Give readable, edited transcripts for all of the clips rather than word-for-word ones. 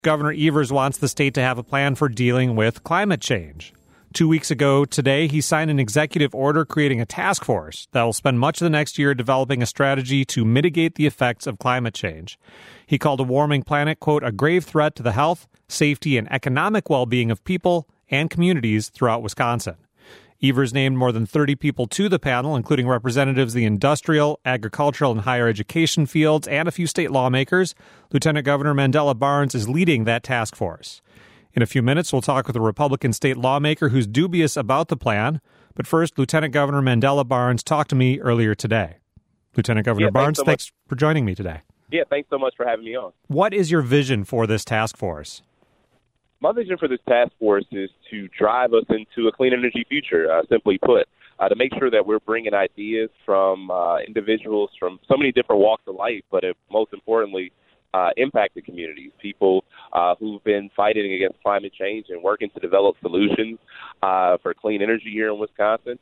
Governor Evers wants the state to have a plan for dealing with climate change. 2 weeks ago today, he signed an executive order creating a task force that will spend much of the next year developing a strategy to mitigate the effects of climate change. He called a warming planet, quote, a grave threat to the health, safety, and economic well-being of people and communities throughout Wisconsin. Evers named more than 30 people to the panel, including representatives of the industrial, agricultural, and higher education fields, and a few state lawmakers. Lieutenant Governor Mandela Barnes is leading that task force. In a few minutes, we'll talk with a Republican state lawmaker who's dubious about the plan. But first, Lieutenant Governor Mandela Barnes talked to me earlier today. Lieutenant Governor Barnes, thanks for joining me today. Yeah, thanks so much for having me on. What is your vision for this task force? My vision for this task force is to drive us into a clean energy future, simply put, to make sure that we're bringing ideas from individuals from so many different walks of life, but most importantly, impacted communities, people who've been fighting against climate change and working to develop solutions for clean energy here in Wisconsin.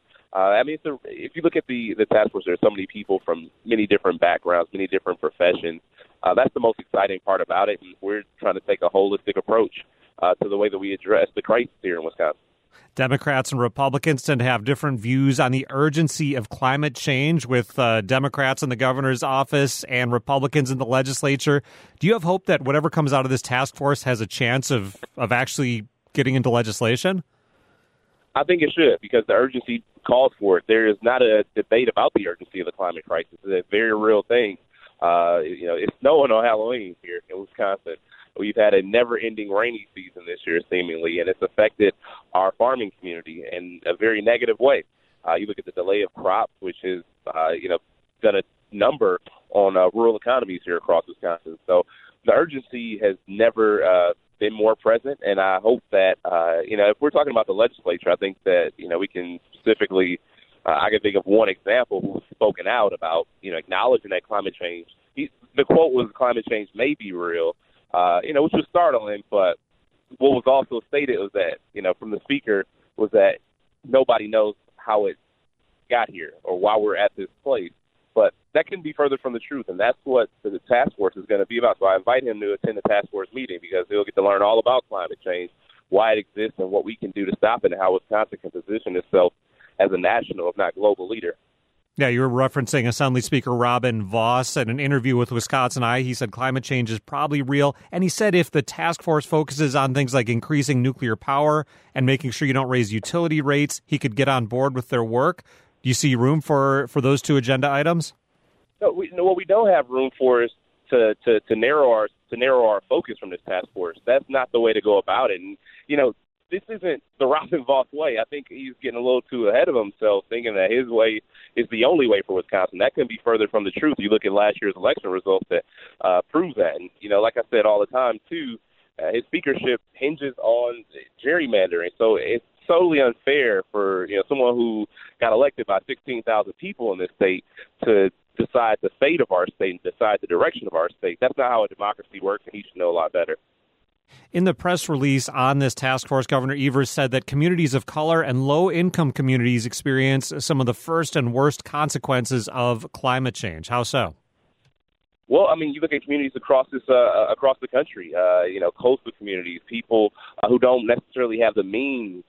If you look at the task force, there's so many people from many different backgrounds, many different professions. That's the most exciting part about it, and we're trying to take a holistic approach to the way that we address the crisis here in Wisconsin. Democrats and Republicans tend to have different views on the urgency of climate change, with Democrats in the governor's office and Republicans in the legislature. Do you have hope that whatever comes out of this task force has a chance of actually getting into legislation? I think it should, because the urgency calls for it. There is not a debate about the urgency of the climate crisis. It's a very real thing. It's snowing on Halloween here in Wisconsin. We've had a never-ending rainy season this year, seemingly, and it's affected our farming community in a very negative way. You look at the delay of crops, which is, done a number on rural economies here across Wisconsin. So the urgency has never been more present, and I hope that, if we're talking about the legislature, I think that, we can specifically, I can think of one example who's spoken out about, acknowledging that climate change. The quote was, climate change may be real, which was startling, but what was also stated was that, from the speaker, was that nobody knows how it got here or why we're at this place. But that couldn't be further from the truth, and that's what the task force is going to be about. So I invite him to attend the task force meeting, because he'll get to learn all about climate change, why it exists, and what we can do to stop it, and how Wisconsin can position itself as a national, if not global, leader. Yeah, you were referencing Assembly Speaker Robin Vos in an interview with Wisconsin Eye. He said climate change is probably real. And he said if the task force focuses on things like increasing nuclear power and making sure you don't raise utility rates, he could get on board with their work. Do you see room for those two agenda items? No, what we don't have room for is to narrow our focus from this task force. That's not the way to go about it. And, this isn't the Robin Vos way. I think he's getting a little too ahead of himself, thinking that his way is the only way for Wisconsin. That couldn't be further from the truth. You look at last year's election results that prove that. And, like I said all the time, too, his speakership hinges on gerrymandering. So it's totally unfair for, someone who got elected by 16,000 people in this state to decide the fate of our state and decide the direction of our state. That's not how a democracy works, and he should know a lot better. In the press release on this task force, Governor Evers said that communities of color and low-income communities experience some of the first and worst consequences of climate change. How so? Well, you look at communities across the country, coastal communities, people who don't necessarily have the means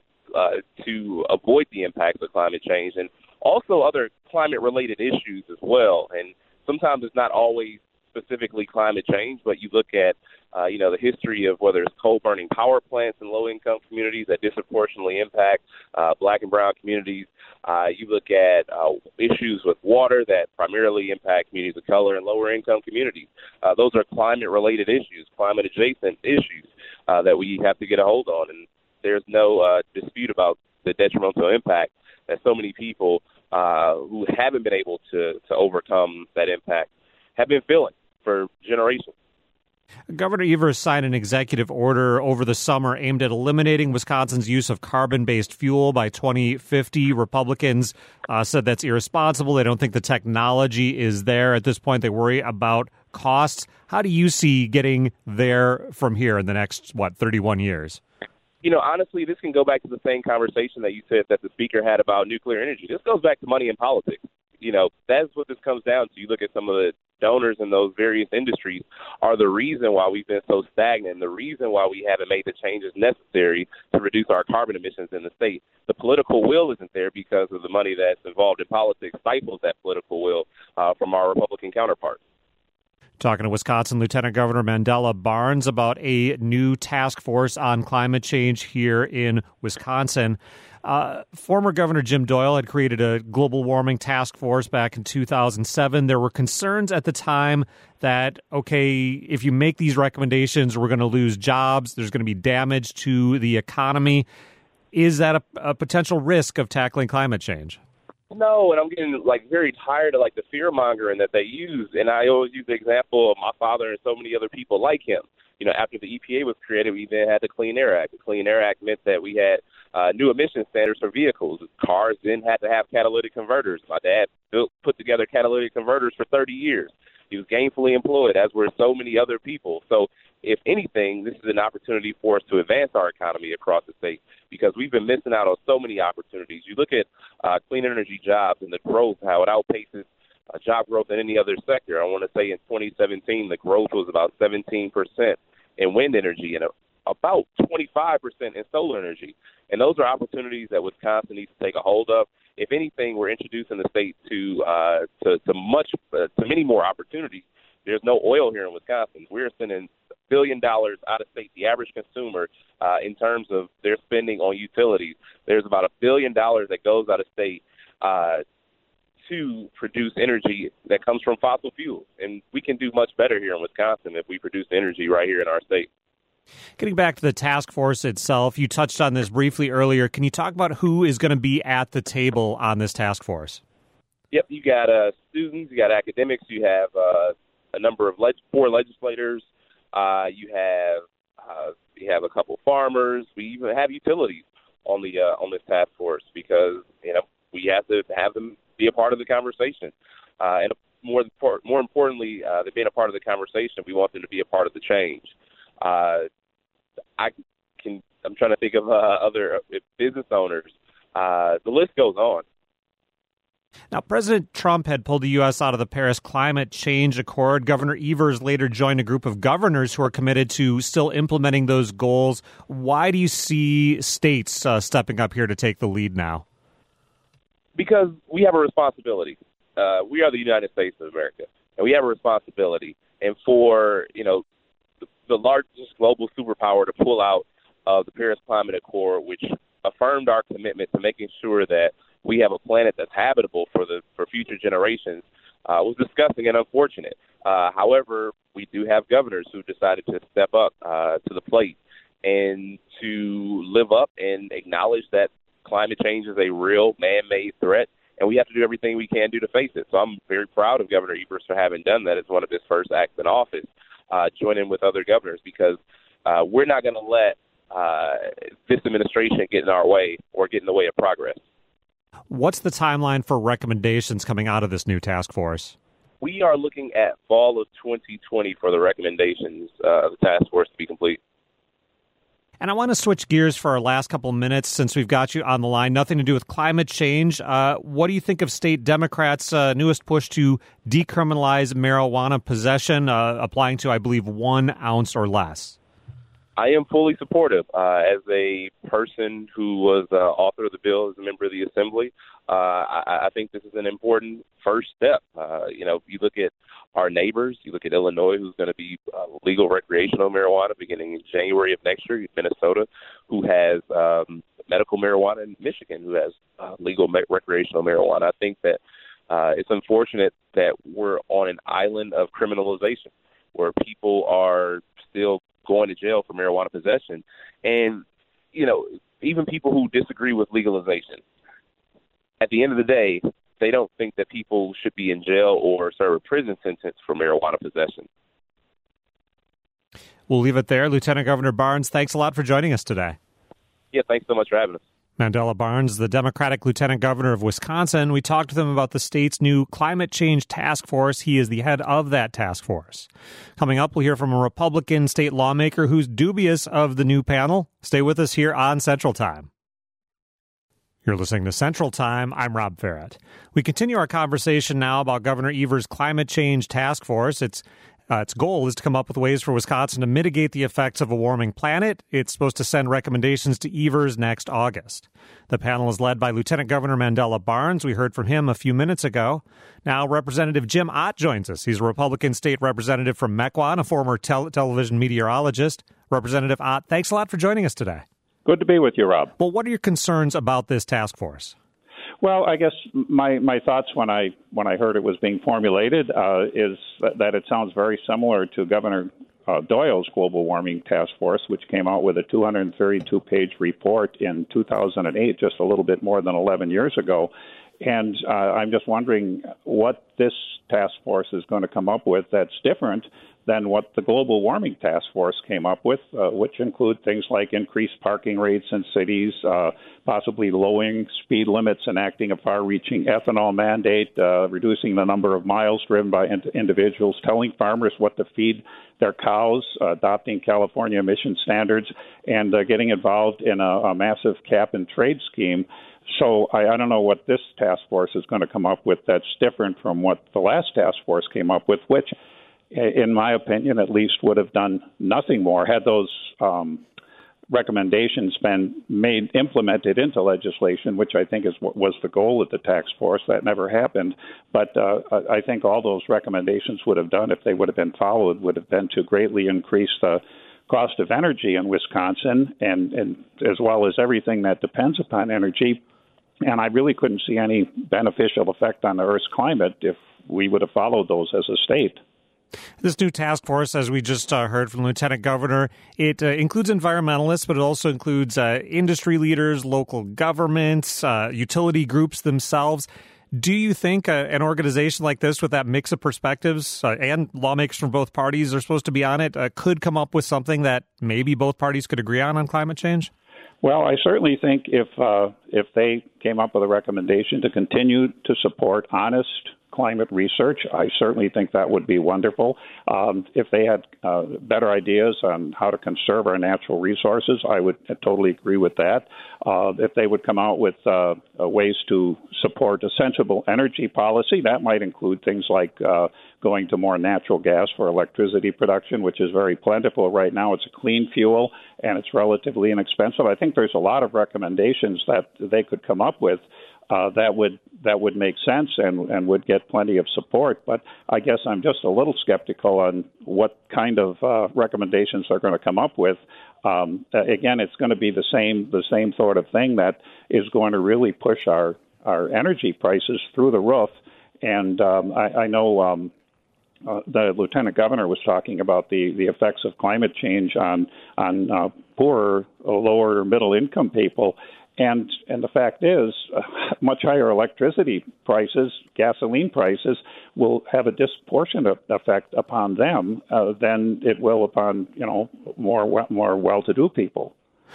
to avoid the impacts of climate change, and also other climate-related issues as well. And sometimes it's not always specifically climate change, but you look at, the history of whether it's coal-burning power plants in low-income communities that disproportionately impact black and brown communities. You look at issues with water that primarily impact communities of color and lower-income communities. Those are climate-related issues, climate-adjacent issues that we have to get a hold on. And there's no dispute about the detrimental impact that so many people who haven't been able to overcome that impact have been feeling for generations. Governor Evers signed an executive order over the summer aimed at eliminating Wisconsin's use of carbon-based fuel by 2050. Republicans said that's irresponsible. They don't think the technology is there at this point. They worry about costs. How do you see getting there from here in the next, 31 years? Honestly, this can go back to the same conversation that you said that the speaker had about nuclear energy. This goes back to money in politics. That's what this comes down to. You look at some of donors in those various industries are the reason why we've been so stagnant, the reason why we haven't made the changes necessary to reduce our carbon emissions in the state. The political will isn't there because of the money that's involved in politics stifles that political will from our Republican counterparts. Talking to Wisconsin Lieutenant Governor Mandela Barnes about a new task force on climate change here in Wisconsin. Former Governor Jim Doyle had created a global warming task force back in 2007. There were concerns at the time that, okay, if you make these recommendations, we're going to lose jobs. There's going to be damage to the economy. Is that a potential risk of tackling climate change? No, and I'm getting very tired of the fear mongering that they use. And I always use the example of my father and so many other people like him. After the EPA was created, we then had the Clean Air Act. The Clean Air Act meant that we had new emission standards for vehicles. Cars then had to have catalytic converters. My dad put together catalytic converters for 30 years. He was gainfully employed, as were so many other people. So if anything, this is an opportunity for us to advance our economy across the state because we've been missing out on so many opportunities. You look at clean energy jobs and the growth, how it outpaces job growth in any other sector. I want to say in 2017, the growth was about 17% in wind energy and about 25% in solar energy. And those are opportunities that Wisconsin needs to take a hold of. If anything, we're introducing the state to many more opportunities. There's no oil here in Wisconsin. We're sending $1 billion out of state. The average consumer, in terms of their spending on utilities, there's about $1 billion that goes out of state to produce energy that comes from fossil fuels. And we can do much better here in Wisconsin if we produce energy right here in our state. Getting back to the task force itself, you touched on this briefly earlier. Can you talk about who is going to be at the table on this task force? Yep, you got students, you got academics, you have a number of 4 legislators, you have a couple farmers, we even have utilities on this task force because we have to have them be a part of the conversation, and more importantly, than being a part of the conversation, we want them to be a part of the change. I'm trying to think of other business owners. The list goes on. Now, President Trump had pulled the U.S. out of the Paris Climate Change Accord. Governor Evers later joined a group of governors who are committed to still implementing those goals. Why do you see states stepping up here to take the lead now? Because we have a responsibility. We are the United States of America, and we have a responsibility. And for, the largest global superpower to pull out of the Paris Climate Accord, which affirmed our commitment to making sure that we have a planet that's habitable for future generations, was disgusting and unfortunate. However, we do have governors who decided to step up to the plate and to live up and acknowledge that climate change is a real man-made threat, and we have to do everything we can do to face it. So I'm very proud of Governor Evers for having done that as one of his first acts in office, joining with other governors, because we're not going to let this administration get in our way or get in the way of progress. What's the timeline for recommendations coming out of this new task force? We are looking at fall of 2020 for the recommendations of the task force to be complete. And I want to switch gears for our last couple of minutes since we've got you on the line. Nothing to do with climate change. What do you think of state Democrats' newest push to decriminalize marijuana possession, applying to, I believe, 1 ounce or less? I am fully supportive. As a person who was author of the bill, as a member of the Assembly, I think this is an important first step. You look at our neighbors, you look at Illinois, who's going to be legal recreational marijuana beginning in January of next year, Minnesota, who has medical marijuana, and Michigan, who has legal recreational marijuana. I think that it's unfortunate that we're on an island of criminalization where people are still going to jail for marijuana possession. And, even people who disagree with legalization, at the end of the day, they don't think that people should be in jail or serve a prison sentence for marijuana possession. We'll leave it there. Lieutenant Governor Barnes, thanks a lot for joining us today. Yeah, thanks so much for having us. Mandela Barnes, the Democratic Lieutenant Governor of Wisconsin. We talked with him about the state's new climate change task force. He is the head of that task force. Coming up, we'll hear from a Republican state lawmaker who's dubious of the new panel. Stay with us here on Central Time. You're listening to Central Time. I'm Rob Farrett. We continue our conversation now about Governor Evers' climate change task force. Its goal is to come up with ways for Wisconsin to mitigate the effects of a warming planet. It's supposed to send recommendations to Evers next August. The panel is led by Lieutenant Governor Mandela Barnes. We heard from him a few minutes ago. Now, Representative Jim Ott joins us. He's a Republican state representative from Mequon, a former television meteorologist. Representative Ott, thanks a lot for joining us today. Good to be with you, Rob. Well, what are your concerns about this task force? Well, I guess my thoughts when I heard it was being formulated is that it sounds very similar to Governor Doyle's global warming task force, which came out with a 232-page report in 2008, just a little bit more than 11 years ago. And I'm just wondering what this task force is going to come up with that's different than what the global warming task force came up with, which include things like increased parking rates in cities, possibly lowering speed limits, enacting a far-reaching ethanol mandate, reducing the number of miles driven by individuals, telling farmers what to feed their cows, adopting California emission standards, and getting involved in a massive cap-and-trade scheme. So I don't know what this task force is going to come up with that's different from what the last task force came up with, which, in my opinion, at least would have done nothing more had those recommendations been implemented into legislation, which I think was the goal of the task force. That never happened. But I think all those recommendations would have done, if they would have been followed, would have been to greatly increase the cost of energy in Wisconsin, and as well as everything that depends upon energy. And I really couldn't see any beneficial effect on the Earth's climate if we would have followed those as a state. This new task force, as we just heard from Lieutenant Governor, it includes environmentalists, but it also includes industry leaders, local governments, utility groups themselves. Do you think an organization like this with that mix of perspectives and lawmakers from both parties are supposed to be on it could come up with something that maybe both parties could agree on climate change? Well, I certainly think if they came up with a recommendation to continue to support honest climate research, I certainly think that would be wonderful. If they had better ideas on how to conserve our natural resources, I would totally agree with that. If they would come out with ways to support a sensible energy policy, that might include things like going to more natural gas for electricity production, which is very plentiful right now. It's a clean fuel, and it's relatively inexpensive. I think there's a lot of recommendations that they could come up with that would make sense and would get plenty of support. But I guess I'm just a little skeptical on what kind of recommendations they're going to come up with. Again, it's going to be the same sort of thing that is going to really push our energy prices through the roof. And I know the Lieutenant Governor was talking about the effects of climate change on poorer, lower, middle income people. And the fact is, much higher electricity prices, gasoline prices, will have a disproportionate effect upon them than it will upon more well-to-do people.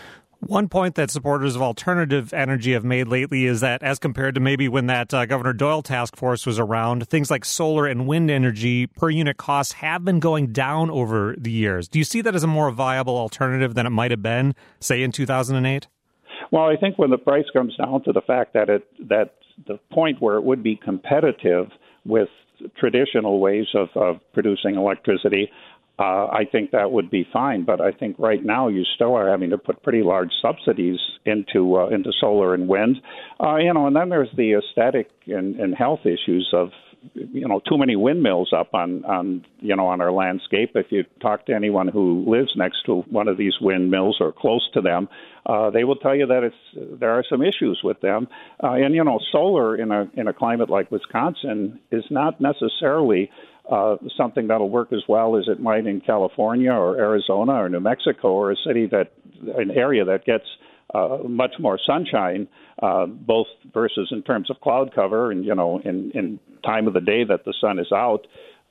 One point that supporters of alternative energy have made lately is that as compared to maybe when that Governor Doyle task force was around, things like solar and wind energy per unit costs have been going down over the years. Do you see that as a more viable alternative than it might have been, say, in 2008? Well, I think when the price comes down to the fact that the point where it would be competitive with traditional ways of producing electricity, I think that would be fine. But I think right now you still are having to put pretty large subsidies into solar and wind, and then there's the aesthetic and health issues of too many windmills up on our landscape. If you talk to anyone who lives next to one of these windmills or close to them, they will tell you that there are some issues with them. And solar in a climate like Wisconsin is not necessarily something that'll work as well as it might in California or Arizona or New Mexico, or an area that gets much more sunshine, both versus in terms of cloud cover and in time of the day that the sun is out.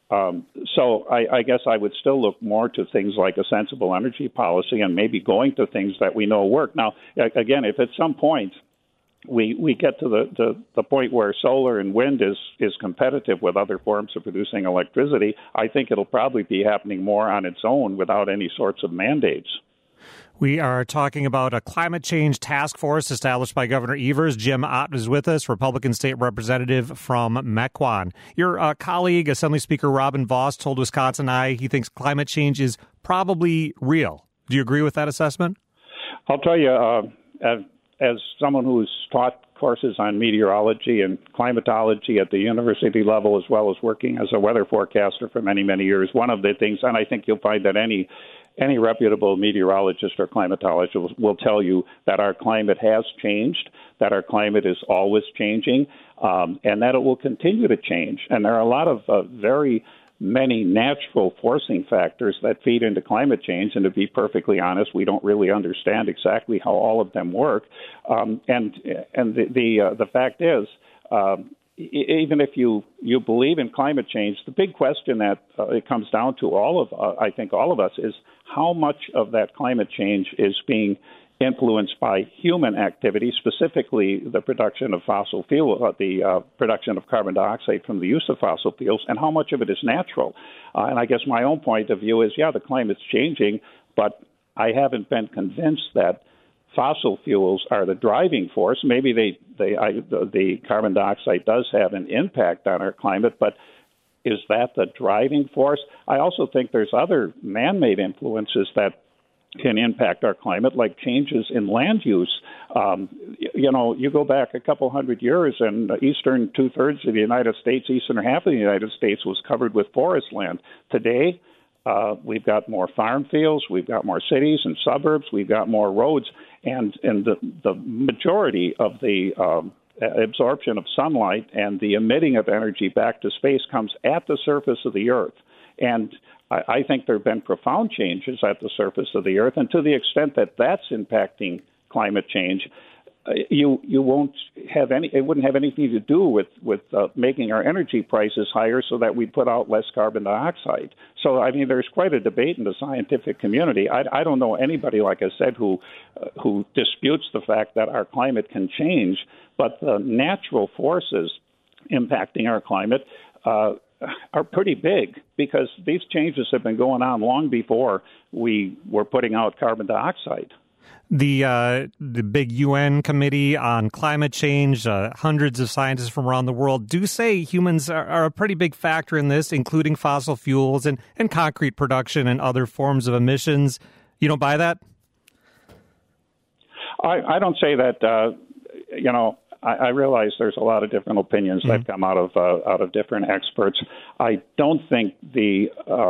So I guess I would still look more to things like a sensible energy policy and maybe going to things that we know work. Now, again, if at some point we get to the point where solar and wind is competitive with other forms of producing electricity, I think it'll probably be happening more on its own without any sorts of mandates. We are talking about a climate change task force established by Governor Evers. Jim Ott is with us, Republican state representative from Mequon. Your colleague, Assembly Speaker Robin Vos, told Wisconsin Eye he thinks climate change is probably real. Do you agree with that assessment? I'll tell you, as someone who's taught courses on meteorology and climatology at the university level, as well as working as a weather forecaster for many, many years, one of the things, and I think you'll find that any reputable meteorologist or climatologist will tell you that our climate has changed, that our climate is always changing, and that it will continue to change. And there are a lot of very many natural forcing factors that feed into climate change, and to be perfectly honest, we don't really understand exactly how all of them work. And the fact is, even if you believe in climate change, the big question that it comes down to I think all of us, is how much of that climate change is being influenced by human activity, specifically the production of fossil fuel, the production of carbon dioxide from the use of fossil fuels, and how much of it is natural. And I guess my own point of view is, the climate's changing, but I haven't been convinced that fossil fuels are the driving force. Maybe the carbon dioxide does have an impact on our climate, but is that the driving force? I also think there's other man-made influences that can impact our climate, like changes in land use. You go back a couple hundred years, and the eastern two-thirds of the United States, eastern half of the United States, was covered with forest land. Today, we've got more farm fields, we've got more cities and suburbs, we've got more roads, and the majority of the absorption of sunlight and the emitting of energy back to space comes at the surface of the Earth. And I think there have been profound changes at the surface of the Earth, and to the extent that that's impacting climate change, you won't have any. It wouldn't have anything to do with making our energy prices higher, so that we put out less carbon dioxide. So I mean, there's quite a debate in the scientific community. I don't know anybody, like I said, who disputes the fact that our climate can change, but the natural forces impacting our climate are pretty big, because these changes have been going on long before we were putting out carbon dioxide. The big UN committee on climate change, hundreds of scientists from around the world, do say humans are a pretty big factor in this, including fossil fuels and concrete production and other forms of emissions. You don't buy that? I don't say that. I realize there's a lot of different opinions that come out of different experts. I don't think the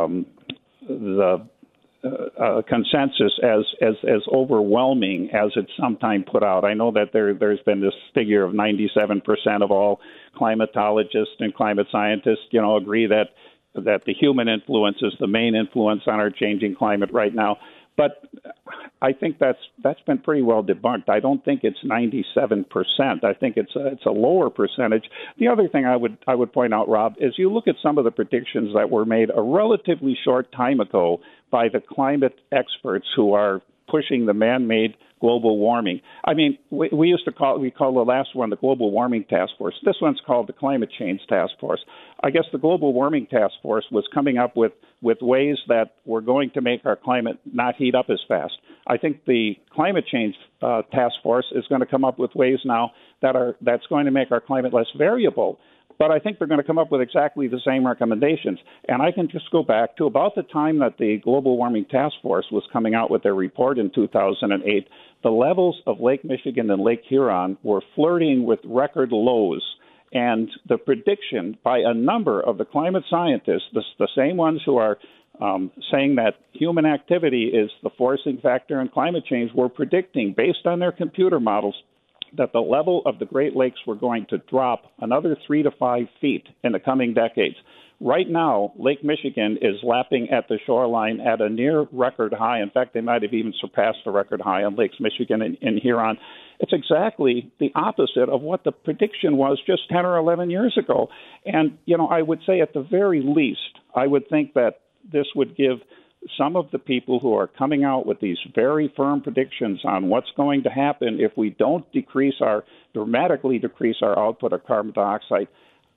consensus as overwhelming as it's sometimes put out. I know that there's been this figure of 97% of all climatologists and climate scientists, agree that the human influence is the main influence on our changing climate right now. But I think that's been pretty well debunked. I don't think it's 97%. I think it's a lower percentage. The other thing I would point out, Rob, is you look at some of the predictions that were made a relatively short time ago by the climate experts who are pushing the man-made global warming. I mean, we call the last one the Global Warming Task Force. This one's called the Climate Change Task Force. I guess the Global Warming Task Force was coming up with ways that were going to make our climate not heat up as fast. I think the Climate Change Task Force is going to come up with ways now that's going to make our climate less variable. But I think they're going to come up with exactly the same recommendations. And I can just go back to about the time that the Global Warming Task Force was coming out with their report in 2008. The levels of Lake Michigan and Lake Huron were flirting with record lows. And the prediction by a number of the climate scientists, the same ones who are saying that human activity is the forcing factor in climate change, were predicting, based on their computer models, that the level of the Great Lakes were going to drop another 3 to 5 feet in the coming decades. Right now, Lake Michigan is lapping at the shoreline at a near record high. In fact, they might have even surpassed the record high on Lakes Michigan and Huron. It's exactly the opposite of what the prediction was just 10 or 11 years ago. And, I would say at the very least, I would think that this would give some of the people who are coming out with these very firm predictions on what's going to happen if we don't dramatically decrease our output of carbon dioxide,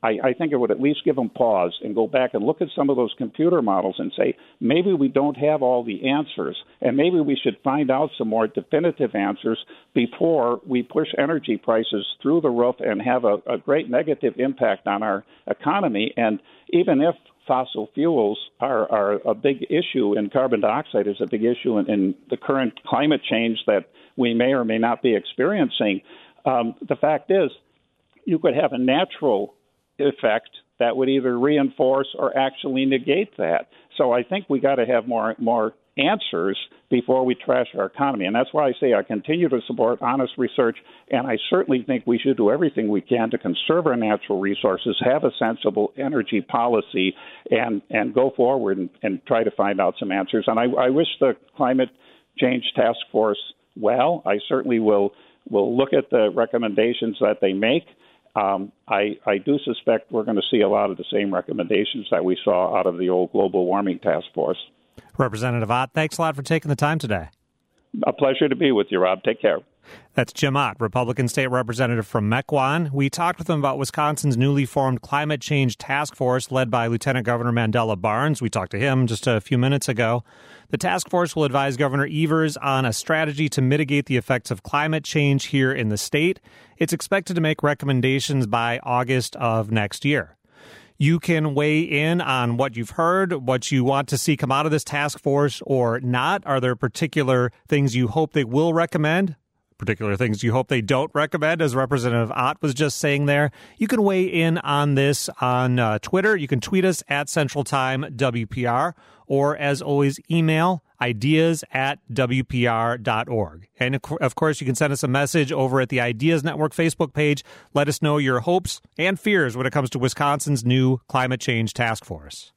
I think it would at least give them pause and go back and look at some of those computer models and say, maybe we don't have all the answers, and maybe we should find out some more definitive answers before we push energy prices through the roof and have a great negative impact on our economy. And even if fossil fuels are a big issue and carbon dioxide is a big issue in the current climate change that we may or may not be experiencing, the fact is you could have a natural effect that would either reinforce or actually negate that. So I think we got to have more answers before we trash our economy. And that's why I say I continue to support honest research, and I certainly think we should do everything we can to conserve our natural resources, have a sensible energy policy, and go forward and try to find out some answers. And I wish the Climate Change Task Force well. I certainly will look at the recommendations that they make. I do suspect we're going to see a lot of the same recommendations that we saw out of the old Global Warming Task Force. Representative Ott, thanks a lot for taking the time today. A pleasure to be with you, Rob. Take care. That's Jim Ott, Republican State Representative from Mequon. We talked with him about Wisconsin's newly formed Climate Change Task Force led by Lieutenant Governor Mandela Barnes. We talked to him just a few minutes ago. The task force will advise Governor Evers on a strategy to mitigate the effects of climate change here in the state. It's expected to make recommendations by August of next year. You can weigh in on what you've heard, what you want to see come out of this task force or not. Are there particular things you hope they will recommend? Particular things you hope they don't recommend, as Representative Ott was just saying there? You can weigh in on this on Twitter. You can tweet us at Central Time WPR, or as always, email ideas@wpr.org. And of course, you can send us a message over at the Ideas Network Facebook page. Let us know your hopes and fears when it comes to Wisconsin's new Climate Change Task Force.